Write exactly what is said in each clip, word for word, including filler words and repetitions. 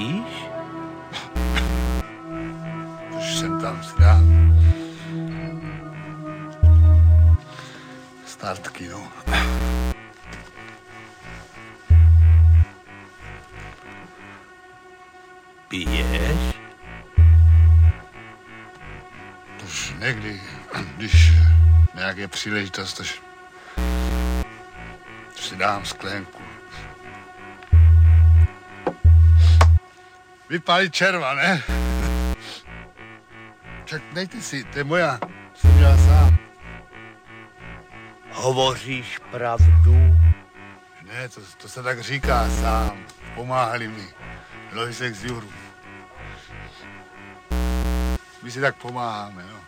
Píš? Tož jsem tam si dám. Startky, no. Piješ? Tož někdy, když nějaké příležitost, tož, tož si dám sklenku. Vypálit červa, ne? Čak dejte si, to je moja, jsem dělal sám. Hovoříš pravdu? Ne, to, to se tak říká sám. Pomáhali mi. Loisek z Juru. My si tak pomáháme, no.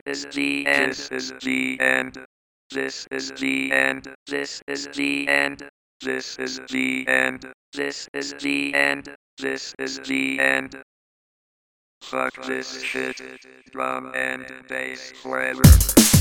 is the end. This is the end. This is the end. This is the end. This is the end. This is the end. This is the end. Fuck this shit. Drum and bass forever.